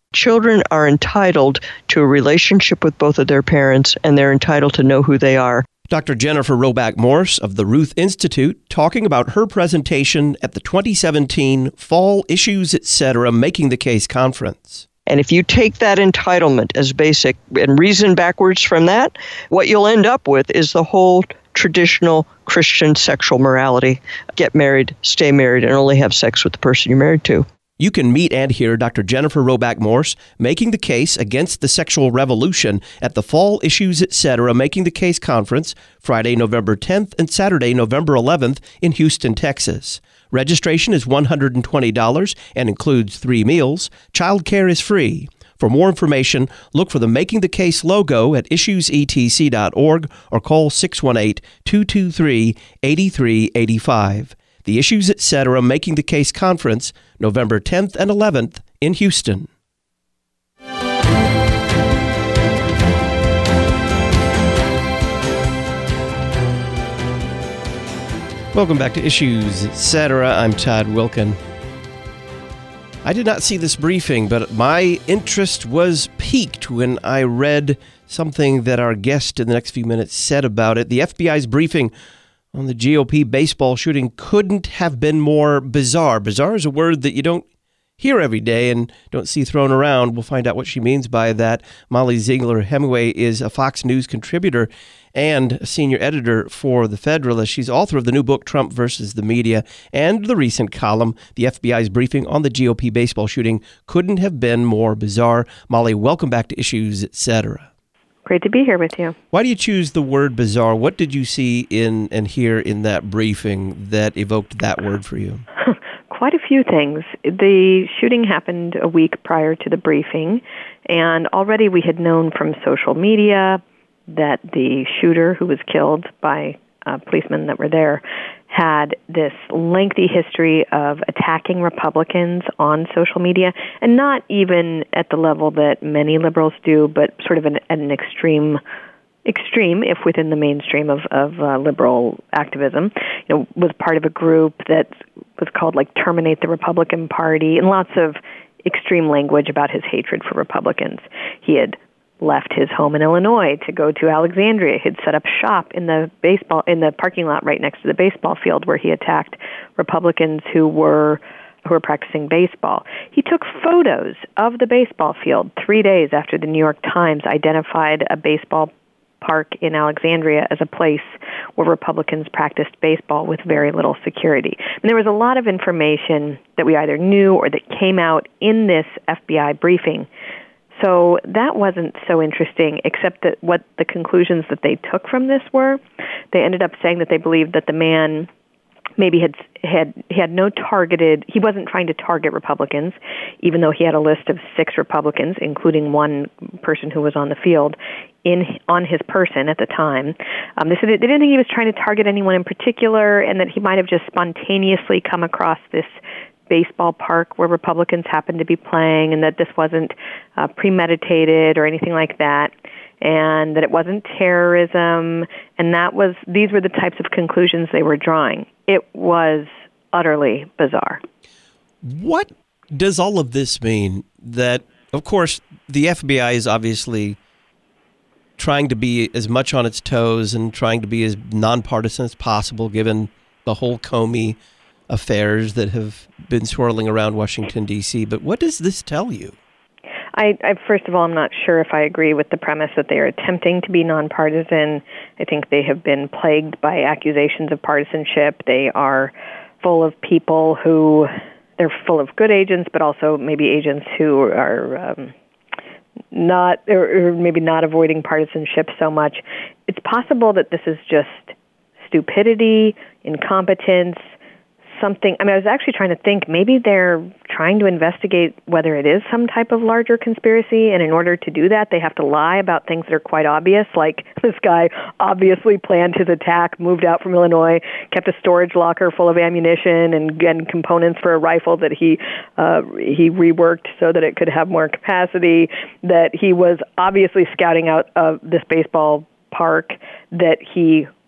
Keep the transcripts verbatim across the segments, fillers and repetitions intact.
Children are entitled to a relationship with both of their parents, and they're entitled to know who they are. Doctor Jennifer Roback Morse of the Ruth Institute talking about her presentation at the twenty seventeen Fall Issues, et cetera. Making the Case Conference. And if you take that entitlement as basic and reason backwards from that, what you'll end up with is the whole traditional Christian sexual morality. Get married, stay married, and only have sex with the person you're married to. You can meet and hear Doctor Jennifer Roback Morse making the case against the sexual revolution at the Fall Issues, et cetera. Making the Case Conference, Friday, November tenth and Saturday, November eleventh in Houston, Texas. Registration is one hundred twenty dollars and includes three meals. Childcare is free. For more information, look for the Making the Case logo at issues e t c dot org or call six one eight, two two three, eight three eight five. The Issues, et cetera. Making the Case Conference, November tenth and eleventh in Houston. Welcome back to Issues, et cetera. I'm Todd Wilken. I did not see this briefing, but my interest was piqued when I read something that our guest in the next few minutes said about it. The F B I's briefing on the G O P baseball shooting couldn't have been more bizarre. Bizarre is a word that you don't hear every day and don't see thrown around. We'll find out what she means by that. Molly Ziegler Hemingway is a Fox News contributor and a senior editor for The Federalist. She's author of the new book, Trump versus the Media, and the recent column, The F B I's briefing on the G O P baseball shooting couldn't have been more bizarre. Molly, welcome back to Issues, et cetera. Great to be here with you. Why do you choose the word bizarre? What did you see in and hear in that briefing that evoked that word for you? Quite a few things. The shooting happened a week prior to the briefing, and already we had known from social media that the shooter who was killed by uh, policemen that were there had this lengty history of attacking Republicans on social media, and not even at the level that many liberals do, but sort of an, at an extreme, extreme, if within the mainstream of, of uh, liberal activism. You know, was part of a group that was called like Terminate the Republican Party, and lots of extreme language about his hatred for Republicans. He had left his home in Illinois to go to Alexandria. He'd set up shop in the baseball in the parking lot right next to the baseball field where he attacked Republicans who were who were practicing baseball. He took photos of the baseball field three days after the New York Times identified a baseball park in Alexandria as a place where Republicans practiced baseball with very little security. And there was a lot of information that we either knew or that came out in this F B I briefing. So that wasn't so interesting, except that what the conclusions that they took from this were, they ended up saying that they believed that the man maybe had had he had no targeted, he wasn't trying to target Republicans, even though he had a list of six Republicans, including one person who was on the field, in on his person at the time. Um, they said they didn't think he was trying to target anyone in particular, and that he might have just spontaneously come across this baseball park where Republicans happened to be playing, and that this wasn't uh, premeditated or anything like that, and that it wasn't terrorism, and that was these were the types of conclusions they were drawing. It was utterly bizarre. What does all of this mean? That, of course, the F B I is obviously trying to be as much on its toes and trying to be as nonpartisan as possible, given the whole Comey affairs that have been swirling around Washington, D C. But what does this tell you? I, I first of all, I'm not sure if I agree with the premise that they are attempting to be nonpartisan. I think they have been plagued by accusations of partisanship. They are full of people who, they're full of good agents, but also maybe agents who are um, not, or, or maybe not avoiding partisanship so much. It's possible that this is just stupidity, incompetence, something. I mean, I was actually trying to think maybe they're trying to investigate whether it is some type of larger conspiracy, and in order to do that, they have to lie about things that are quite obvious, like this guy obviously planned his attack, moved out from Illinois, kept a storage locker full of ammunition and, and components for a rifle that he uh, he reworked so that it could have more capacity, that he was obviously scouting out of this baseball park, that he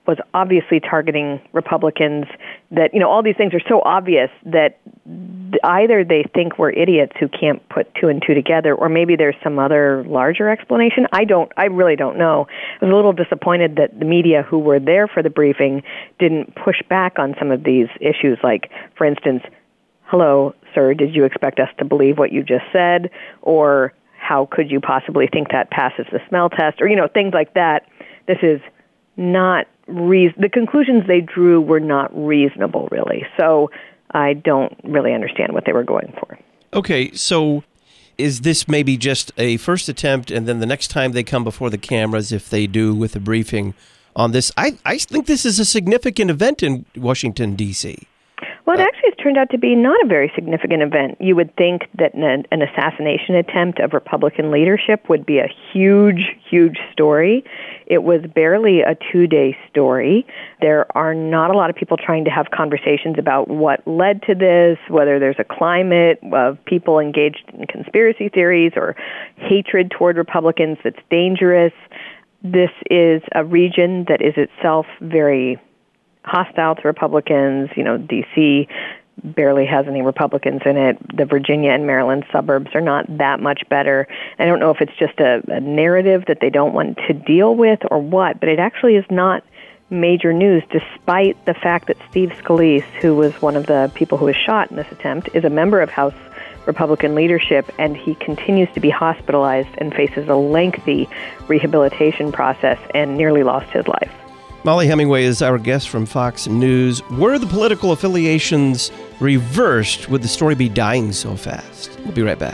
was obviously targeting Republicans, that, you know, all these things are so obvious that either they think we're idiots who can't put two and two together, or maybe there's some other larger explanation. I don't, I really don't know. I was a little disappointed that the media who were there for the briefing didn't push back on some of these issues, like, for instance, hello, sir, did you expect us to believe what you just said? Or how could you possibly think that passes the smell test? Or, you know, things like that. This is not reason. The conclusions they drew were not reasonable, really. So I don't really understand what they were going for. Okay, so is this maybe just a first attempt, and then the next time they come before the cameras, if they do with a briefing on this, I, I think this is a significant event in Washington, D C Well, it actually has turned out to be not a very significant event. You would think that an, an assassination attempt of Republican leadership would be a huge, huge story. It was barely a two-day story. There are not a lot of people trying to have conversations about what led to this, whether there's a climate of people engaged in conspiracy theories or hatred toward Republicans that's dangerous. This is a region that is itself very hostile to Republicans. You know, D C barely has any Republicans in it. The Virginia and Maryland suburbs are not that much better. I don't know if it's just a, a narrative that they don't want to deal with or what, but it actually is not major news, despite the fact that Steve Scalise, who was one of the people who was shot in this attempt, is a member of House Republican leadership, and he continues to be hospitalized and faces a lengthy rehabilitation process and nearly lost his life. Mollie Hemingway is our guest from Fox News. Were the political affiliations reversed? Would the story be dying so fast? We'll be right back.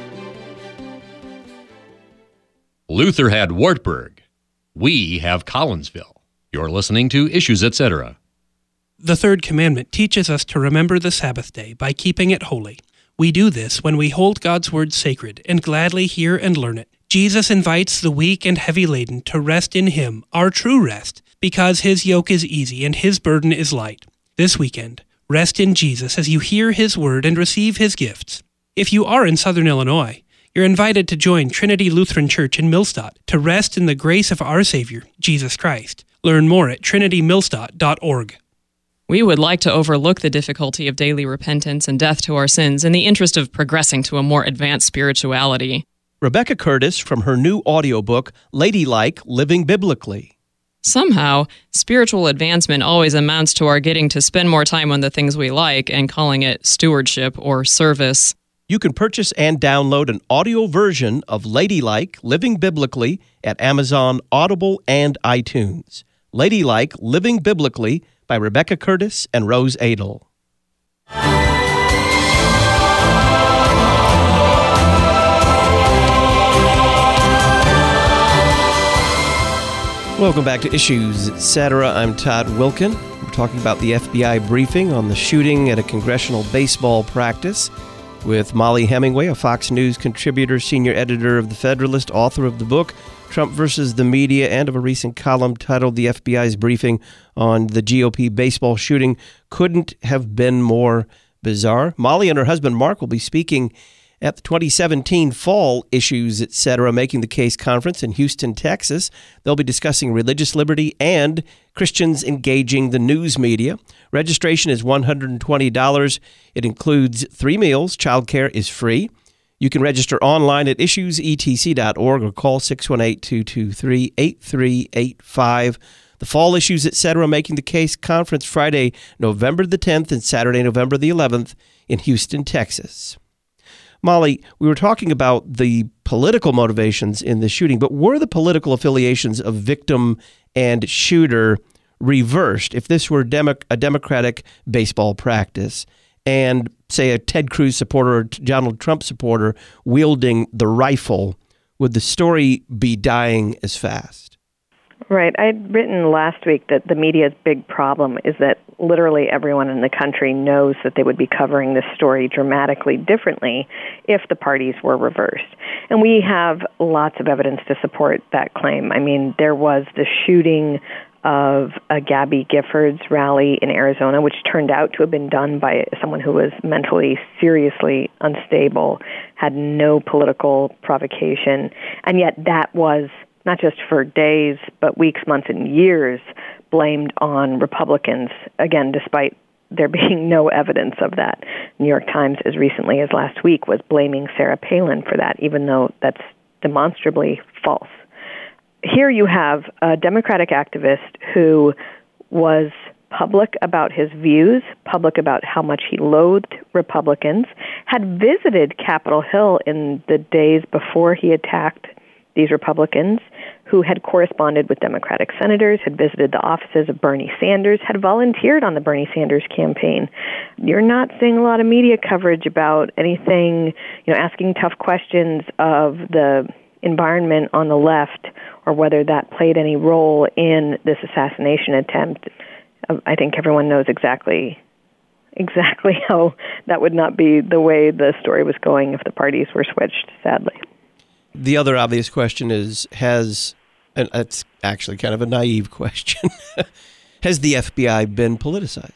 Luther had Wartburg. We have Collinsville. You're listening to Issues, et cetera. The third commandment teaches us to remember the Sabbath day by keeping it holy. We do this when we hold God's word sacred and gladly hear and learn it. Jesus invites the weak and heavy laden to rest in Him, our true rest, because His yoke is easy and His burden is light. This weekend, rest in Jesus as you hear His word and receive His gifts. If you are in Southern Illinois, you're invited to join Trinity Lutheran Church in Millstadt to rest in the grace of our Savior, Jesus Christ. Learn more at trinity millstadt dot org. We would like to overlook the difficulty of daily repentance and death to our sins in the interest of progressing to a more advanced spirituality. Rebecca Curtis from her new audiobook, Ladylike, Living Biblically. Somehow, spiritual advancement always amounts to our getting to spend more time on the things we like and calling it stewardship or service. You can purchase and download an audio version of Ladylike, Living Biblically at Amazon, Audible, and iTunes. Ladylike, Living Biblically by Rebecca Curtis and Rose Adel. Welcome back to Issues, et cetera. I'm Todd Wilkin. We're talking about the F B I briefing on the shooting at a congressional baseball practice with Mollie Hemingway, a Fox News contributor, senior editor of The Federalist, author of the book Trump versus the Media, and of a recent column titled The F B I's Briefing on the G O P baseball shooting Couldn't Have Been More Bizarre. Mollie and her husband Mark will be speaking at the twenty seventeen Fall Issues, et cetera. Making the Case Conference in Houston, Texas. They'll be discussing religious liberty and Christians engaging the news media. Registration is one hundred twenty dollars. It includes three meals. Childcare is free. You can register online at issues e t c dot org or call six one eight, two two three, eight three eight five. The Fall Issues, et cetera. Making the Case Conference Friday, November the tenth and Saturday, November the eleventh in Houston, Texas. Mollie, we were talking about the political motivations in the shooting, but were the political affiliations of victim and shooter reversed if this were demo- a Democratic baseball practice and, say, a Ted Cruz supporter or Donald Trump supporter wielding the rifle? Would the story be dying as fast? Right. I'd written last week that the media's big problem is that literally everyone in the country knows that they would be covering this story dramatically differently if the parties were reversed. And we have lots of evidence to support that claim. I mean, there was the shooting of a Gabby Giffords rally in Arizona, which turned out to have been done by someone who was mentally seriously unstable, had no political provocation, and yet that was not just for days, but weeks, months, and years blamed on Republicans, again, despite there being no evidence of that. New York Times, as recently as last week, was blaming Sarah Palin for that, even though that's demonstrably false. Here you have a Democratic activist who was public about his views, public about how much he loathed Republicans, had visited Capitol Hill in the days before he attacked these Republicans, who had corresponded with Democratic senators, had visited the offices of Bernie Sanders, had volunteered on the Bernie Sanders campaign. You're not seeing a lot of media coverage about anything, you know, asking tough questions of the environment on the left or whether that played any role in this assassination attempt. I think everyone knows exactly exactly how that would not be the way the story was going if the parties were switched, sadly. The other obvious question is, has, and it's actually kind of a naive question, has the F B I been politicized?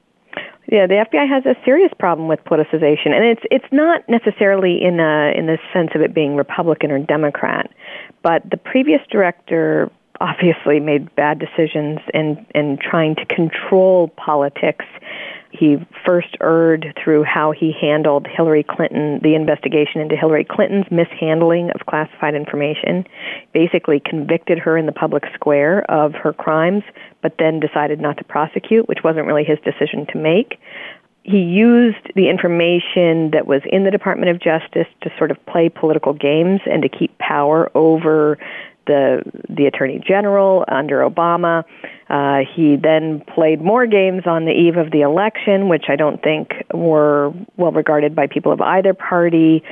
Yeah, the F B I has a serious problem with politicization, and it's it's not necessarily in a, in the sense of it being Republican or Democrat, but the previous director obviously made bad decisions in, in trying to control politics. He first erred through how he handled Hillary Clinton, the investigation into Hillary Clinton's mishandling of classified information, basically convicted her in the public square of her crimes, but then decided not to prosecute, which wasn't really his decision to make. He used the information that was in the Department of Justice to sort of play political games and to keep power over the the Attorney General under Obama. Uh, he then played more games on the eve of the election, which I don't think were well regarded by people of either party.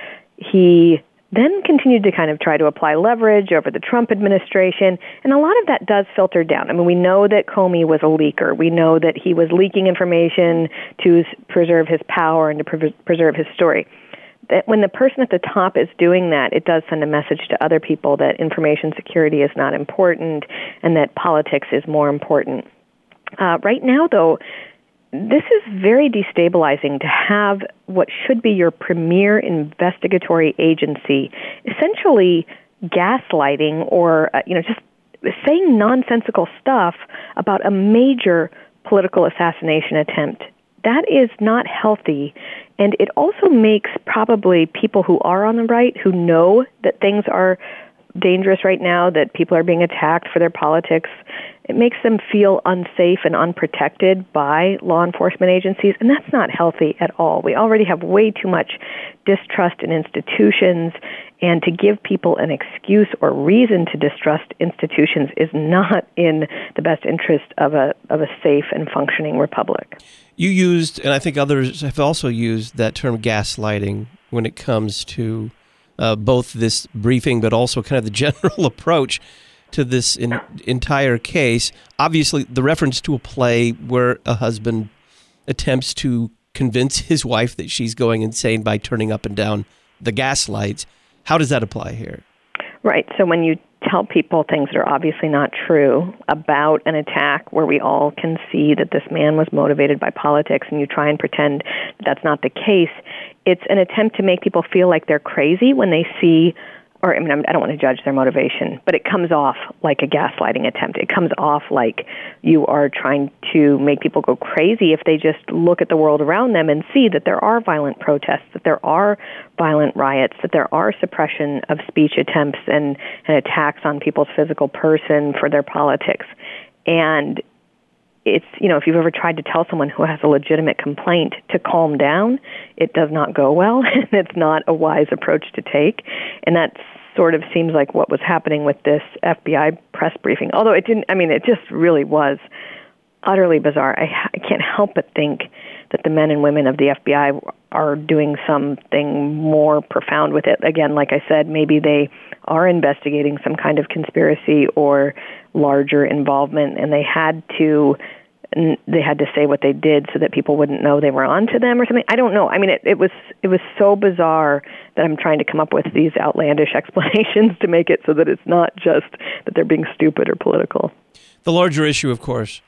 He then continued to kind of try to apply leverage over the Trump administration, and a lot of that does filter down. I mean, we know that Comey was a leaker. We know that he was leaking information to preserve his power and to pre- preserve his story. That when the person at the top is doing that, it does send a message to other people that information security is not important and that politics is more important. Uh, right now, though, this is very destabilizing to have what should be your premier investigatory agency essentially gaslighting or, uh, you know, just saying nonsensical stuff about a major political assassination attempt. That is not healthy, and it also makes probably people who are on the right, who know that things are dangerous right now, that people are being attacked for their politics, it makes them feel unsafe and unprotected by law enforcement agencies, and that's not healthy at all. We already have way too much distrust in institutions, and to give people an excuse or reason to distrust institutions is not in the best interest of a of a safe and functioning republic. You used, and I think others have also used, that term gaslighting when it comes to uh, both this briefing, but also kind of the general approach to this in, entire case. Obviously, the reference to a play where a husband attempts to convince his wife that she's going insane by turning up and down the gas lights. How does that apply here? Right. So when you tell people things that are obviously not true about an attack where we all can see that this man was motivated by politics, and you try and pretend that that's not the case, it's an attempt to make people feel like they're crazy when they see, or I mean, I don't want to judge their motivation, but it comes off like a gaslighting attempt. It comes off like you are trying to make people go crazy if they just look at the world around them and see that there are violent protests, that there are violent riots, that there are suppression of speech attempts and, and attacks on people's physical person for their politics. And it's, you know, if you've ever tried to tell someone who has a legitimate complaint to calm down, it does not go well, and it's not a wise approach to take. And that sort of seems like what was happening with this F B I press briefing. Although it didn't, I mean, it just really was utterly bizarre. I, I can't help but think that the men and women of the F B I are doing something more profound with it. Again, like I said, maybe they are investigating some kind of conspiracy or larger involvement, and they had to they had to say what they did so that people wouldn't know they were onto them or something. I don't know. I mean, it, it was it was so bizarre that I'm trying to come up with these outlandish explanations to make it so that it's not just that they're being stupid or political. The larger issue, of course,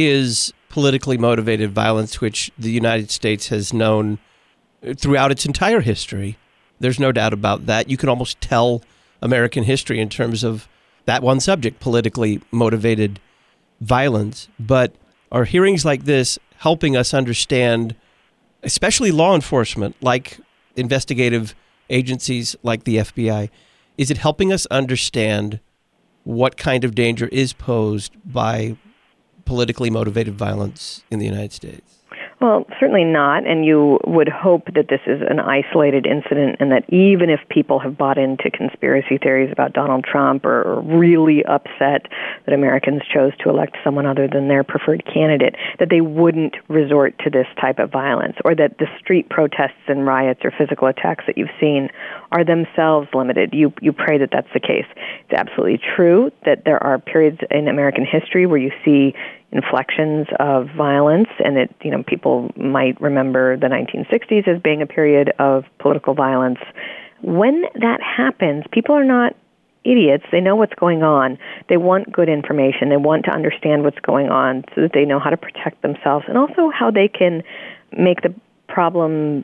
is politically motivated violence, which the United States has known throughout its entire history. There's no doubt about that. You can almost tell American history in terms of that one subject, politically motivated violence, but are hearings like this helping us understand, especially law enforcement, like investigative agencies like the F B I, is it helping us understand what kind of danger is posed by politically motivated violence in the United States? Well, certainly not, and you would hope that this is an isolated incident and that even if people have bought into conspiracy theories about Donald Trump or are really upset that Americans chose to elect someone other than their preferred candidate, that they wouldn't resort to this type of violence, or that the street protests and riots or physical attacks that you've seen are themselves limited. You, you pray that that's the case. It's absolutely true that there are periods in American history where you see inflections of violence, and it, you know, people might remember the nineteen sixties as being a period of political violence. When that happens, people are not idiots. They know what's going on. They want good information. They want to understand what's going on so that they know how to protect themselves and also how they can make the problem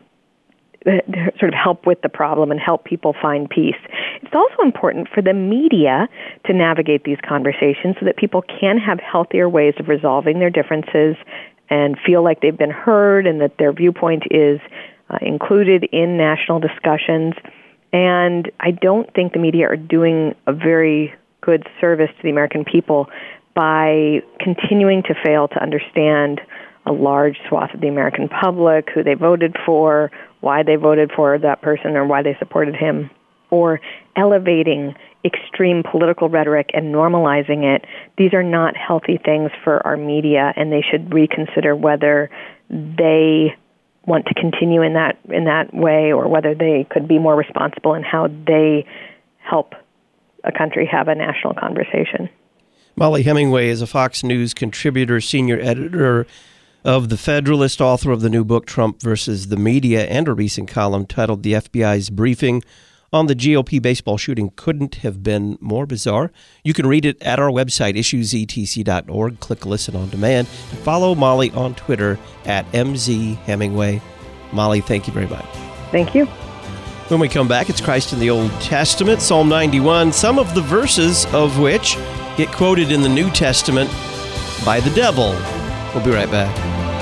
sort of help with the problem and help people find peace. It's also important for the media to navigate these conversations so that people can have healthier ways of resolving their differences and feel like they've been heard and that their viewpoint is uh, included in national discussions. And I don't think the media are doing a very good service to the American people by continuing to fail to understand a large swath of the American public, who they voted for, why they voted for that person or why they supported him, or elevating extreme political rhetoric and normalizing it. These are not healthy things for our media, and they should reconsider whether they want to continue in that in that way or whether they could be more responsible in how they help a country have a national conversation. Mollie Hemingway is a Fox News contributor, senior editor of The Federalist, author of the new book, Trump versus the Media, and a recent column titled The F B I's Briefing on the G O P baseball shooting Couldn't Have Been More Bizarre. You can read it at our website, issues e t c dot org. Click Listen on Demand. And follow Mollie on Twitter at M Z Hemingway. Mollie, thank you very much. Thank you. When we come back, it's Christ in the Old Testament, Psalm ninety-one, some of the verses of which get quoted in the New Testament by the devil. We'll be right back.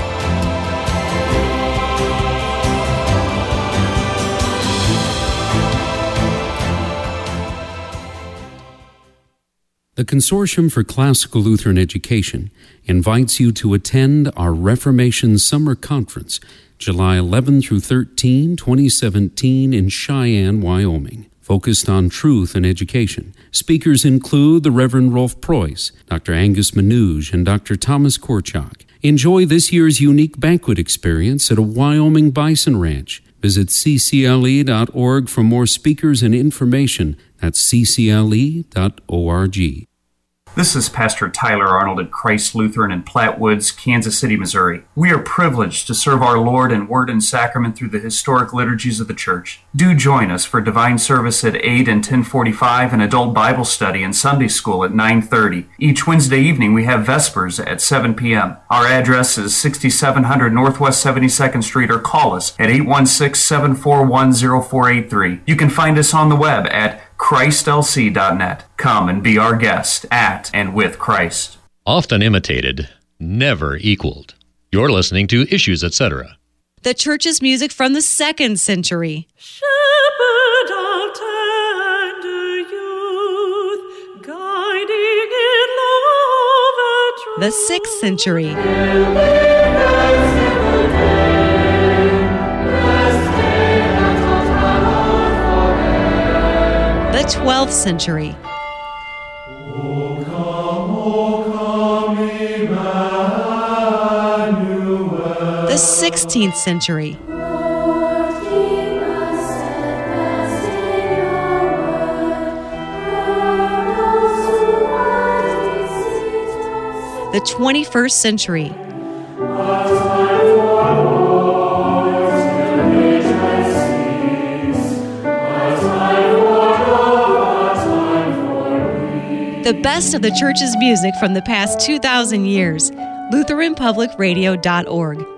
The Consortium for Classical Lutheran Education invites you to attend our Reformation Summer Conference, July eleventh through thirteenth, twenty seventeen, in Cheyenne, Wyoming, focused on truth and education. Speakers include the Reverend Rolf Preuss, Doctor Angus Manouge, and Doctor Thomas Korchak. Enjoy this year's unique banquet experience at a Wyoming bison ranch. Visit c c l e dot org for more speakers and information. That's c c l e dot org. This is Pastor Tyler Arnold at Christ Lutheran in Platte Woods, Kansas City, Missouri. We are privileged to serve our Lord in word and sacrament through the historic liturgies of the church. Do join us for divine service at eight and ten forty-five and adult Bible study and Sunday school at nine thirty. Each Wednesday evening we have Vespers at seven p.m. Our address is sixty-seven hundred Northwest seventy-second Street, or call us at eight one six, seven four one, zero four eight three. You can find us on the web at christ l c dot net. Come and be our guest at and with Christ. Often imitated, never equaled. You're listening to Issues, et cetera. The church's music from the second century. Shepherd of tender youth, guiding in love and truth. The sixth century. The twelfth century. O come, O come, Emmanuel. The sixteenth century. The twenty-first century. The best of the church's music from the past two thousand years. Lutheran Public Radio dot org.